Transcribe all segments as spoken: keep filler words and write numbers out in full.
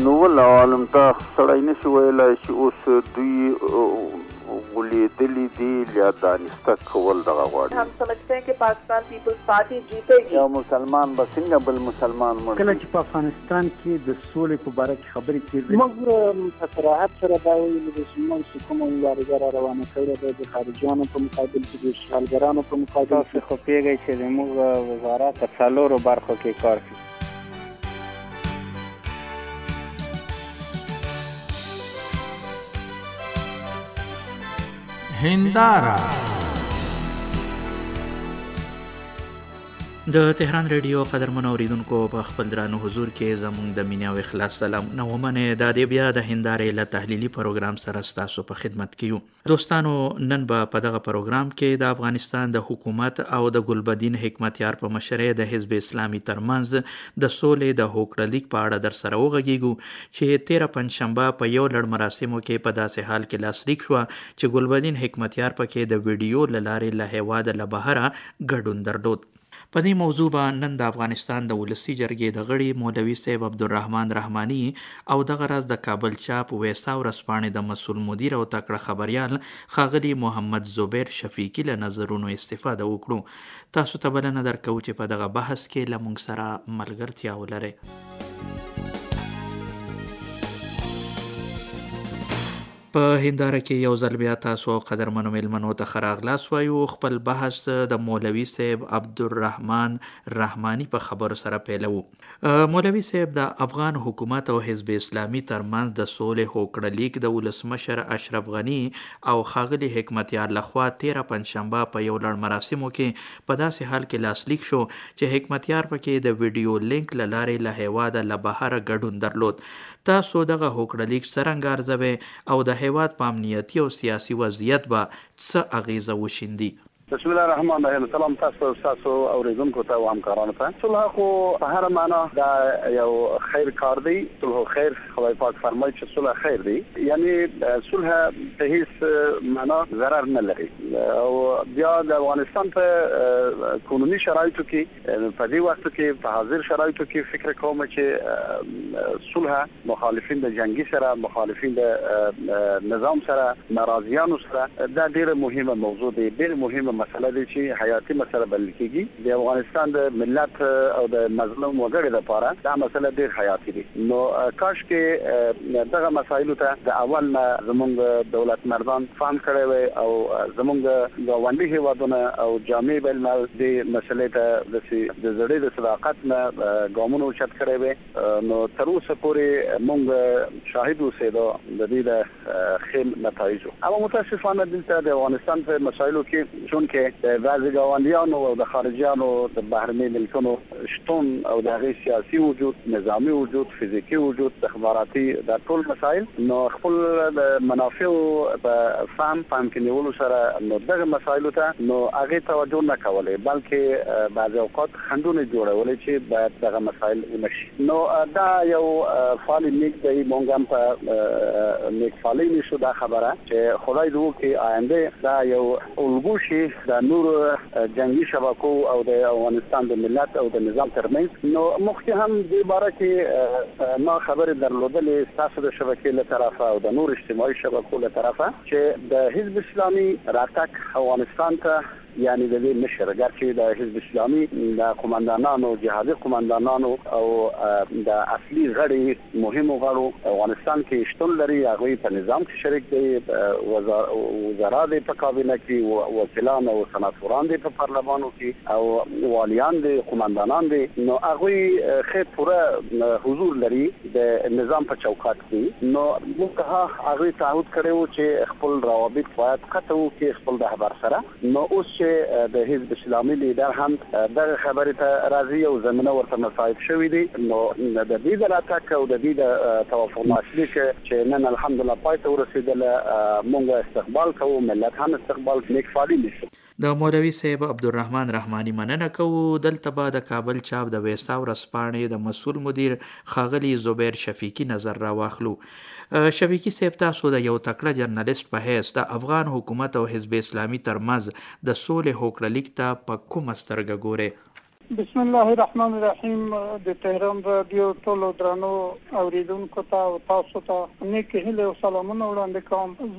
نو ولا عالم ته سړی نشي ویلی چې اوس دوی ولیدلی دي یا دانسته کول دغه غواړي. हम समझते हैं कि पाकिस्तान पीपल्स पार्टी जीतेगी. یا مسلمان به څنګه بل مسلمان مړ کله چې په افغانستان کې د سولې په باره کې خبرې کېږي، موږ په صراحت سره دا ویلي چې موږ چې کومه مبارزه را روانه کړې ده د خارجیانو په مقابل کې، د اشغالګرانو په مقابل کې، تاسو خو پوهېږئ چې زموږ وزارت په څلورو برخو کې کار کوي. هنداره د تهران ریډیو قدرمنو اوریدونکو په خپل درانه حضور کې زموږ د مینې او اخلاص سلامونه ومنئ. دا دی بیا د هندارې له تحلیلي پروګرام سره ستاسو په خدمت کې یو. دوستانو، نن به په دغه پروګرام کې د افغانستان د حکومت او د ګلبدین حکمتیار په مشرۍ د حزب اسلامي ترمنځ د سولې د هوکړلیک په اړه در سره وغږیږو چې تیره پنجشنبه په یو لړ مراسمو کې په داسې حال کې لاسلیک شوه چې ګلبدین حکمتیار پکې د ویډیو له لارې له هېواده له بهره ګډون درلود. په دې موضوع به نن د افغانستان د ولسي جرګې د غړي مولوي صاحب عبدالرحمن رحماني او دغه راز د کابل چاپ ویسا ورځپاڼې د مسؤل مدیر او تکړه خبریال ښاغلي محمد زبیر شفیقي له نظرونو استفاده وکړو. تاسو ته بلنه درکوو چې په دغه بحث کې له موږ سره ملګرتیا ولرئ. په هنداره کې یو ځل بیا تاسو قدرمنو مېلمنو ته ښه راغلاست وایو. خپل بحث د مولوي صاحب عبدالرحمن رحماني په خبرو سره پیلوو. مولوي صاحب، د افغان حکومت او حزب اسلامي ترمنځ د سولې هوکړلیک د ولسمشر اشرف غني او ښاغلي حکمتیار لخوا تیره پنجشنبه په یو لړ مراسمو کې په داسې حال کې لاسلیک شو چې حکمتیار پکې د ویډیو لینک له لارې له هېواده له بهره ګډون درلود. تاسو دغه هوکړلیک څرنګه ارزوئ او د هېواد په امنیتي او سیاسي وضعیت به څه اغیزه وشیندي؟ بسم الله الرحمن الرحیم. سلام تاسو تاسو اوریدونکو ته او همکارانو ته. صلح خو په هر معنا دا یو خیر کار دی. صلح خیر، خدای پاک فرمایي چې صلح خیر دی. یعنی صلح په هیڅ معنا ضرر نه لري. او بیا د افغانستان په قانوني شرایطو کې په دې وخت کې په حاضر شرایطو کې فکر کوم چې صلح مخالفین د جنگي سره، مخالفین د نظام سره، ناراضیانو سره دا ډیره مهمه موضوع دی، ډیره مهمه مسله دی چې حیاتي مسله بلل کېږي. د افغانستان د ملت او د مظلوم وګړي لپاره دا مسله ډیر حیاتي دی. نو کاش کې دغه مسایلو ته د اول نه زموږ دولت مردان فهم کړی وي او زموږ ګاونډي هیوادونه او جامع بین الملل د مسلې ته د زړې د صداقت نه ګامونه اوچت کړی وي. نو تر اوسه پورې موږ شاهد اوسېدو د دې د ښې نتایجو. اما متاسفانه دلته د افغانستان په مسایلو کې چون کې د بعضې ګاونډیانو او د خارجیانو د بهرني ملکونو شتون او د هغې سیاسي وجود، نظامي وجود، فزیکي وجود، استخباراتي دا ټول مسایل نو خپل د منافعو په فهم فهم کې نیولو سره نو دغه مسایلو ته نو هغې توجه نه کولې، بلکې بعضې اوقات خنډونه جوړولې چې باید دغه مسایل ونه شي. نو دا یو فعال نیک دی. موږ هم په نیک فعالۍ نیسو دا خبره چې خدای دې وکړي آینده دا یو الګو شي د نور جنگي شبکو او د افغانستان د ملت او د نظام ترمنځ. نو مخکې هم دې باره کې ما خبرې درلودلې ستاسو د شبکې له طرفه او د نور اجتماعي شبکو له طرفه چې د حزب اسلامي راتګ افغانستان ته یعنی د دې مشر ګرچې د حزب اسلامي د قومندانانو، جهادي قومندانانو او د اصلي غړي مهمو غړو افغانستان کې شتون لري، هغوی په نظام کې شریک دي، وزرا دي په کابینه کې، وکیلان او سناتوران دي په پارلمانو کې او والیان دي، قومندانان دي. نو هغوی ښه پوره حضور لري د نظام په چوکاټ کې. نو موږ هغوی تعهد کړی و چې خپل روابط باید قطع وکړي خپل رهبر سره. نو اوس د حزب اسلامي لیډر هم دغه خبرې ته راځي او زمینه ورته مساعد شوي دي. نو د دې د راتګ او د دې د توافق لاسلیک چې نن الحمدلله پای ته ورسېدله موږ استقبال کوو، ملت هم استقبال نیک فعالي نیسو. د مولوي صاحب عبدالرحمن رحماني مننه کوو. دلته به د کابل چاپ د ویسا ورځپاڼې د مسؤل مدیر ښاغلي زبیر شفیقي نظر راواخلو. شفیقي صاحب، تاسو د یو تکړه جرنالست په حیث د افغان حکومت او حزب اسلامي ترمنځ د سولې هوکړلیک ته په کومه سترګه ګورئ؟ بسم الله الرحمن الرحیم. د تهران رادیو ټولو درنو اوریدونکو ته او تاسو ته نیک هیله او سلامونه وړاندې کوم.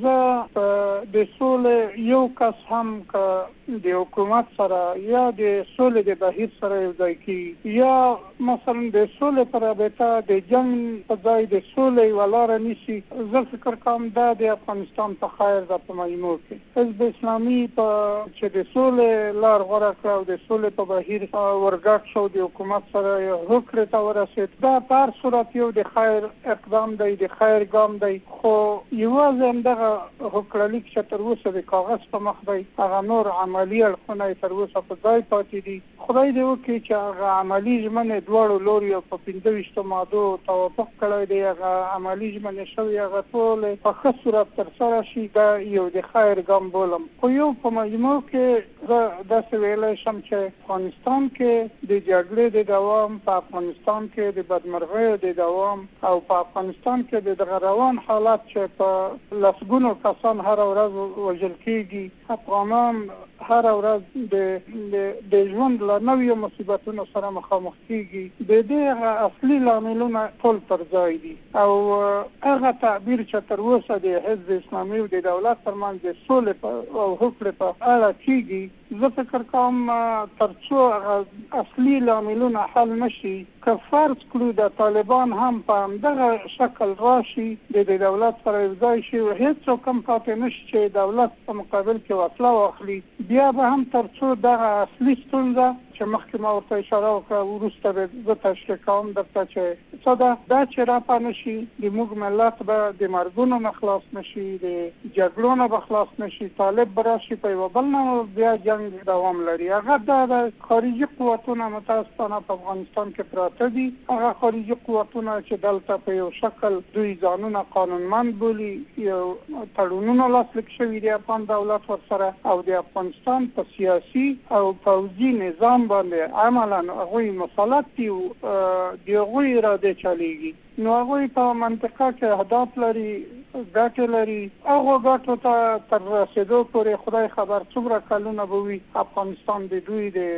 زه د سولې یو کس هم که د حکومت سره یا د سولې د بهیر سره یو ځای کیږي یا مثلا د سولې پر رابطه د جنگ په ځای د سولې یوه لاره نیسي، زه فکر کوم دا د افغانستان په خیر ده. په مجموع کې حزب اسلامي په چې د سولې لار غوره کړه او د سولې په بهیر ورګډ شو، د حکومت سره یو هوکړې ته ورسېد، دا په هر صورت یو د خیر اقدام دی، د خیر ګام دی. خو یوازې همدغه هوکړهلیک چې تر اوسه د کاغذ په مخ دی، هغه نور عملي اړخونه یې تر اوسه په ځای پاتې دي. خدای دې وکړي چې هغه عملي ژمنې دواړو لوریو په پنځه ویشتو مادو توافق کړی دی، هغه عملي ژمنې شوي، هغه ټولې په ښه صورت ترسره شي. دا یو د خیر ګام بولم. خو یو په مجموع کې زه داسې ویلی شم چې افغانستان کې د جګړې د دوام، په افغانستان کې د بدمرغیو د دوام او په افغانستان کې د دغه روان حالت چې په لسګونو کسان هره ورځ وژل کېږي، افغانان هره ورځ د د ژوند له نویو مصیبتونو سره مخامخ کېږي، د دې هغه اصلي لاملونه ټول پر ځای دي. او هغه تعبیر چې تر اوسه د حزب اسلامي او د دولت ترمنځ د سولې او هوکړې په اړه کېږي، زه فکر کوم تر څو هغه اصلي لاملونه حل نشي، که فرض کړو د طالبان هم په همدغه شکل راشي، د دولت سره یو ځای شي، هېڅوک هم پاتې نشي چې دولت په مقابل کې وسله واخلي، بیا به هم تر څو دغه اصلي ستونزه چې مخکې ما ورته اشاره وکړه وروسته به زه تشریح کوم درته چې څه ده، دا چې راپه نشي، د موږ ملت به د مرګونو نه خلاص نشي، د جګړو نه به خلاص نشي، طالب به راشي په یوه بل نه بیا جنګ دوام لري. هغه دا د خارجي قوتونه متاسفانه په افغانستان کې پراته دي، هغه خارجي قوتونه چې دلته په یو شکل دوی ځانونه قانونمند بولي، یو تړونونه لاسلیک شوي دي افغان دولت ورسره، او د افغانستان په سیاسي او پوځي نظام باندې عملا هغوی مسلط دي او د هغوی اراده چلیږي. نو هغوی په منطقه کې اهداف لري، ګټې لري، هغو ګټو ته تر رسېدو پورې خدای خبر څومره کلونه به وي، افغانستان د دوی د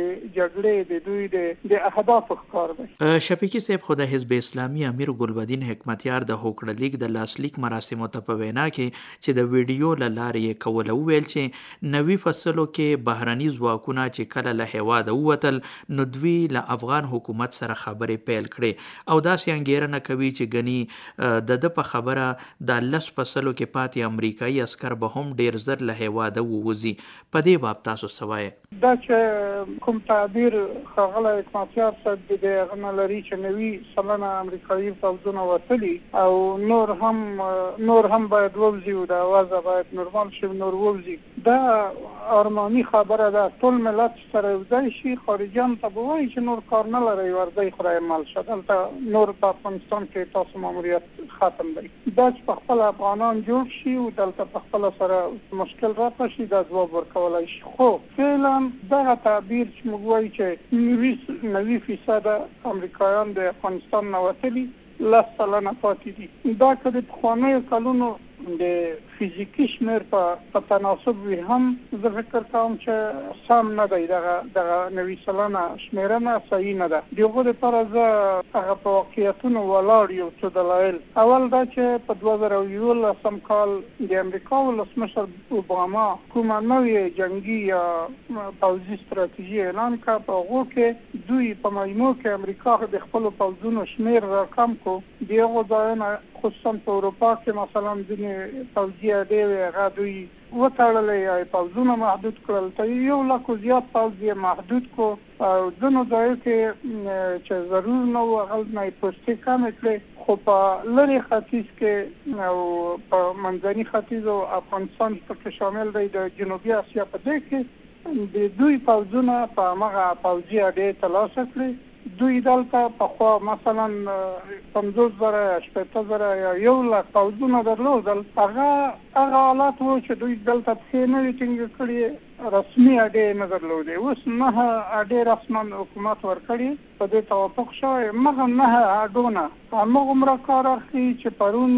جګړې د دوی د اهدافو ښکار دی. شفیقي صاحب، خو د حزب اسلامي امیر ګلبدین حکمتیار د هوکړهلیک د لاسلیک مراسمو ته په وینا کې چې د ویډیو له لارې یې کوله وویل چې نوي فصلو کې بهرني ځواکونه چې کله له هېواده ووتل نو دوی له افغان حکومت سره خبرې پیل کړې او داسې انګېرنه کوي چې ګني د ده په خبره د لس فصلو کې پاتې امریکایي عسکر به هم ډېر زر له هېواده ووځي. په دې باب تاسو څه وایئ؟ دا چې کوم تعبیر ښاغلی حکمتیار صاحب د هغه نه لري چې نوي سلنه امریکایي پوځونه وتلي او نور هم نور هم باید ووځي او د وضع باید نورمال شي، نور ووځي، دا ارماني خبره ده. ټول ملت سره یو ځای شي، خارجیان ته به وایي چې نور کار نه لرئ، ورځئ خدای مل شه، دلته نور په افغانستان کې تاسو ماموریت ختم دی. دا چې په خپل افغانان جوړ شي او دلته په خپله سره مشکل راپه شي، دا ځواب ورکولی شي. خو فعلا دغه تعبیر چې موږ وایو چې نوي فیصده امریکایان د افغانستان نه وتلي، لس سلنه پاتې دي، دا که د پخوانیو کلونو د فیزیکي شمیر په تناسب وي هم زه فکر کوم چې سم نه دی، دغه دغه نوي سلنه شمیرنه صحیح نه ده. د هغو دپاره زه هغه په واقعیتونو ولاړ یو څه دلایل. اول دا چې په دوه زره یولسم کال د امریکا ولسمشر اوباما کومه نوې جنګي یا پوځي ستراتیژي اعلان کړه، په هغو کې دوی په مجموع کې امریکا د خپلو پوځونو شمیر راکم کړو. د هغو ځایونه خصوصا په اروپا کې مثلا ځینې پوځي اډې وې، هغه دوی وتړلی یا پوځونه محدود کړل، ته یو لکو زیات پوځ یې محدود کړو او ځینو ځایو کې چې ضرور نه و هغه نه یې پوستې کمې کړې. خو په لرې ختیځ کې او په منځني ختیځ او افغانستان پکې شامل دی، د جنوبي اسیا په دې کې د دوی پوځونه په همغه پوځي اډې ترلاسه کړې دوی دلته پخوا مثلا پنځوس زره شپېته زره یا یو لک پوځونه درلودل. هغه هغه حالات و چې دوی دلته پښې نه وي ټینګې کړي، رسمي اډې نه درلودې. اوس نه اډې رسما حکومت ورکړي، په دې توافق شوی. مغه نه اډونه همغومره کار اخلي چې پرون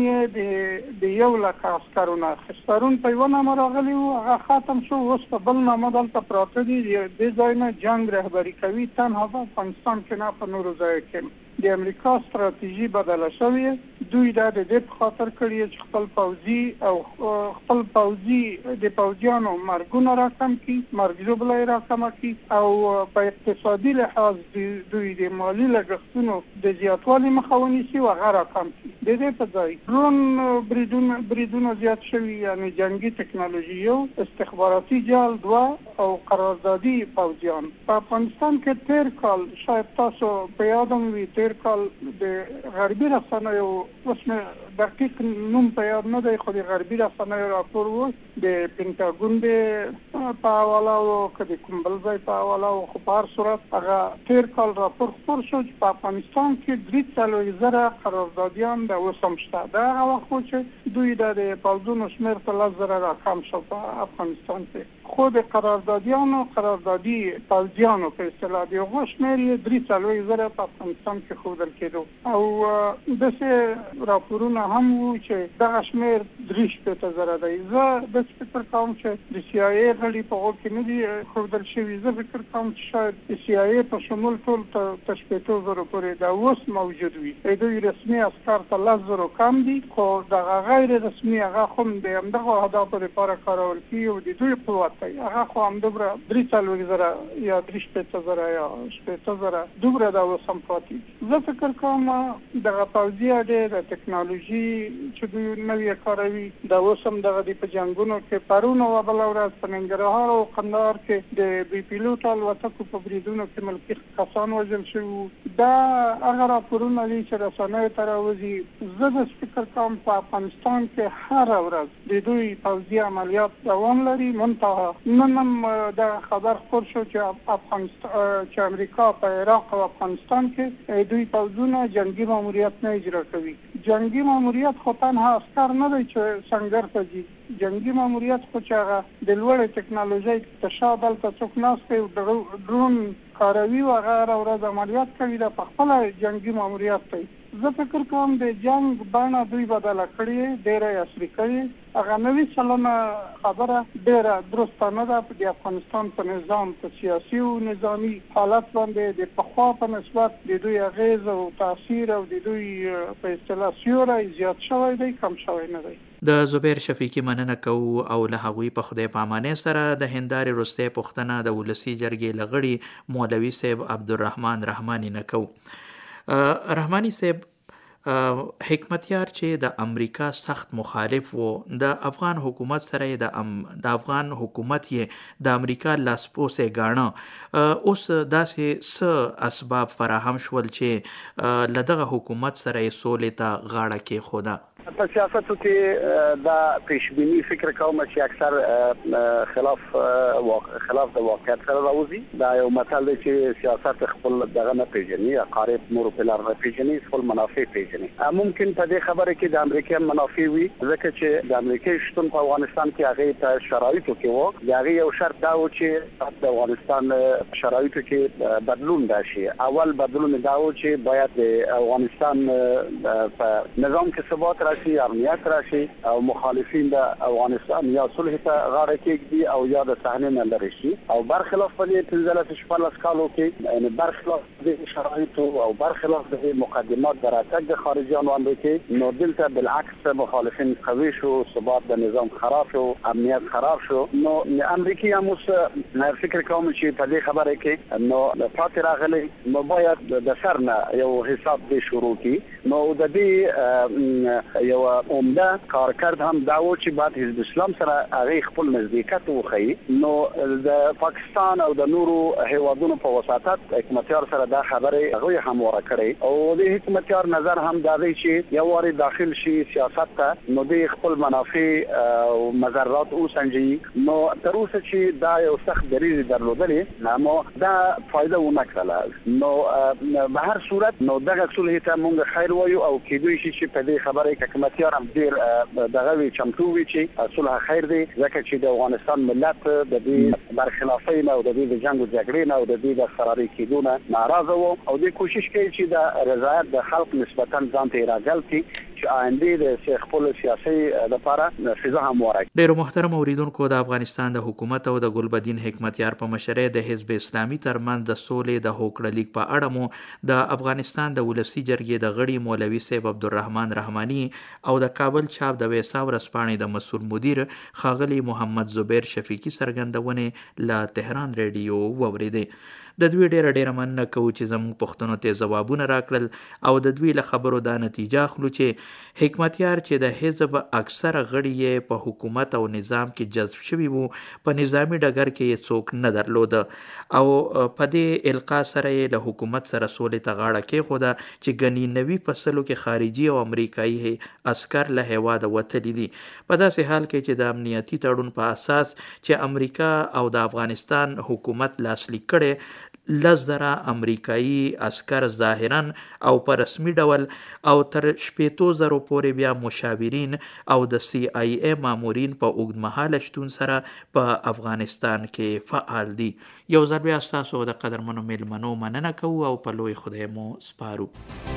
یې د یو لک عسکرونه اخیست. پرون په یوه نامه راغلي وو، هغه ختم شو. اوس په بل نامه دلته پراته دي. دې ځای نه جنګ رهبري کوي، تنها په افغانستان کې نه، په نورو ځایو کې. د امریکا ستراتیژي بدله شوې. دوی دا د دې په خاطر کړي چې خپل پوځي او خپل پوځي د پوځیانو مرګونه راکم کړي، مرګ ژوبله یې راکمه کړي، او په اقتصادي لحاظ دوی د مالي لګښتونو د زیاتوالي مخه ونیسي او هغه راکم کړي. د دې په ځای ډرون بریدونه بریدونه زیات شوي، یعنې جنګي ټکنالوژي یو، استخباراتي جال دوه، او قراردادي پوځیان. په افغانستان کې تیر کال شاید تاسو په یادم وي، تیر کال د غربي رسنیو، اوس مې دقیق نوم په یاد نه دی، خو د غربي رسنیو راپور و د پینټاګون د په حواله و که د کوم بل ځای په حواله و، خو په هر صورت هغه تیر کال راپور خپور شو چې په افغانستان کې درې څلوېښت زره قراردادیان د اوس هم شته. دا هغه وخت و چې دوی د پوځونو شمېر په لس زره راکم شو په افغانستان کې. خو د قراردادیانو قراردادي پوځیانو په اصطلاح د هغو شمېر یې درې څلوېښت زره په افغانستان کې ښودل کېدو، او داسې راپورونه هم وو چې دغه شمېر درې شپېته زره دی. زه داسې فکر کوم چې د سی آی ای غړي په هغو کې نه دي ښودل شوي. زه فکر کوم چې شاید د سی آی ای په شمول ټول تر شپېتو زرو پورې دا اوس موجود وي. دوی رسمي عسکر ته لس زرو کم دي، خو دغه غیر رسمي هغه هم د همدغو اهدافو لپاره کارول کېږي، او د دوی قوت دی هغه خو همدومره درې څلوېښت زره یا درې شپېته زره یا شپېته زره دومره دا اوس هم پاتې. زه فکر کوم دغه پوځي اډې د ټکنالوژي چې دوی نوې کاروي، دا اوس هم دغه د په جنګونو کې پرون او بله ورځ په ننګرهار او کندهار کې د بې پیلوټه الوتکو په بریدونو کې ملکي کسان وژل شوي. دا هغه راپورونه دي چې رسنیو ته راوځي. زه د فکر کوم په افغانستان کې هره ورځ د دوی پوځي عملیات دوام لري. منتها نن هم دا خبر خپور شو چې افغانستان چې امریکا په عراق او افغانستان کې دوی پوځونه جنگي ماموریت نه اجرا کوي. جنگي ماموریت خو تنها عسکر نه دی چې سنګر ته ځي، جنگي ماموریت خو چې هغه د لوړې ټکنالوژۍ په شا دلته څوک ناست دی، ډرون کاروي او هغه هره ورځ عملیات کوي، دا په خپله جنگي ماموریت دی. زه فکر کوم د جنگ بڼه دوی بدله کړې، ډېره یې عصري کړې. هغه نوي سلنه خبره ډېره درسته نه ده. د افغانستان په نظام، په سیاسي او نظامي حالت باندې د پخوا په نسبت د دوی اغیز او تاثیر او د دوی په اصطلاح سیوری زیات شوی دی، کم شوی نه دی. د زبیر شفیقي مننه کوو او له هغوی په خدای پامانۍ سره د هندارې وروستۍ پوښتنه د ولسي جرګې له غړي مولوي صاحب عبدالرحمن رحماني نه کوو. رحماني صاحب، حکمتیار چې د امریکا سخت مخالف و، د افغان حکومت سره د ام د افغان حکومت یې د امریکا لاسپوسی ګاڼه، اوس داسې څه اسباب فراهم شول چې له دغه حکومت سره یې سولې ته غاړه کېښوده؟ په سیاستو کې دا پیشبینی فکر کوم چې اکثر خلاف خلاف د واقعیت سره راوځي. دا یو متل دی چې سیاست خپل دغه نه پیژني، عقارب نور په لار نه پیژني، خپل منافع پیژني. ممکن په دې خبره کې د امریکا منافع وي، ځکه چې د امریکا شتون په افغانستان کې هغه په شرایطو کې وو. د هغه یو شرط دا و چې د افغانستان شرایطو کې بدلون راشي. اول بدلون دا و چې باید د افغانستان په نظام کې ثبات راشي، امنیت راشي، او مخالفین د افغانستان یا صلح ته غاړه کېږدي او یا د صحنې نه لرې شي. او برخلاف په دې پنځلس شپاړلس کالو کې، یعنې برخلاف د شرایطو او برخلاف د مقدمات د راتګ د خارجیانو امریکې، نو دلته بالعکس مخالفین قوي شو، ثبات د نظام خراب شو، امنیت خراب شو. نو امریکا هم اوس فکر کوم چې په دې خبره کې نو پاتې راغلی، نو باید د سر نه یو حساب دې شروع کړي. نو د دې یو عمده کارکرد هم دا و چې بعد حزب اسلام سره هغه خپل نزدېکت وښيي. نو د پاکستان او د نورو هیوادونو په وساطت حکومتیار سره دا خبره هغه همواره کړي او د حکومتیار نظر هم دا دی چې یو واری داخل شي سیاست ته نو د خپل منافع او مضرات وسنجي. نو تر اوسه چې دا یو سخت دریض درلودلې نو دا فائدہ ونه کړله. نو په هر صورت نو دغه ټول هیته مونږ خیر وایو او کېدوي شي چې په دې خبره کې حکومتیار هم ډیر دغه وی چمتو وي چې صلح خیر دی ځکه چې د افغانستان ملت د دې برخلافۍ نه او د دې د جنگ او جګړې نه او د دې د فراري کېدو نه ناراضه وو او د کوشش کوي چې د رضایت د خلق نسبتا ځان ته راجل کړي چې آینده د خپل سیاسي لپاره فضا همواره. ډیرو محترم اوریدونکو د افغانستان د حکومت او د ګلبدین حکمتیار په مشرۍ د حزب اسلامي ترمنځ د سولې د هوکړه لیک په اړه مو د افغانستان د ولسی جرګې د غړي مولوي صاحب عبدالرحمن رحماني او د کابل چاپ د ویسا ورځپاڼې د مسؤل مدیر ښاغلي محمد زبیر شفیقي څرګندونې له تهران ریډیو واورېدې. د دوی ډیره ډیره مننه کوو چې زموږ پوښتنو ته ځوابونه راکړل او د دوی له خبرو دا نتیجه اخلو چې حکمتیار چې د حزب اکثره غړي یې په حکومت او نظام کې جذب شوي وو په نظامی ډګر کې یې څوک نه درلوده او په دې القا سره یې له حکومت سره سولې ته غاړه کېښوده چې ګنې نوي فصلو کې خارجي او امریکایي عسکر له هیواده وتلي دي. په داسې حال کې چې د امنیتي تړون په اساس چې امریکا او د افغانستان حکومت لاسلیک کړي لس زره امریکایي عسکر ظاهرا او په رسمي ډول او تر شپېتو زرو پورې بیا مشاورین او د سی آی ای مامورین په اوږدمهاله شتون سره په افغانستان کې فعال دي. یو ځل بیا ستاسو د قدرمنو میلمنو مننه کوو او په لوی خدای مو سپارو.